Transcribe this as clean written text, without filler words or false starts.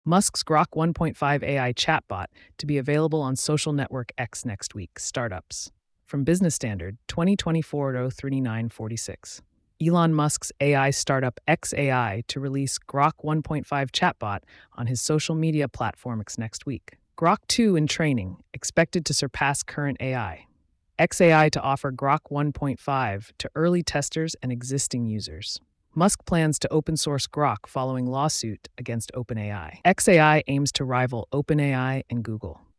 Musk's Grok 1.5 AI chatbot to be available on social network X next week. Startups. From Business Standard, 2024-3946. Elon Musk's AI startup xAI to release Grok 1.5 chatbot on his social media platform X next week. Grok 2 in training, expected to surpass current AI. xAI to offer Grok 1.5 to early testers and existing users. Musk plans to open source Grok following lawsuit against OpenAI. xAI aims to rival OpenAI and Google.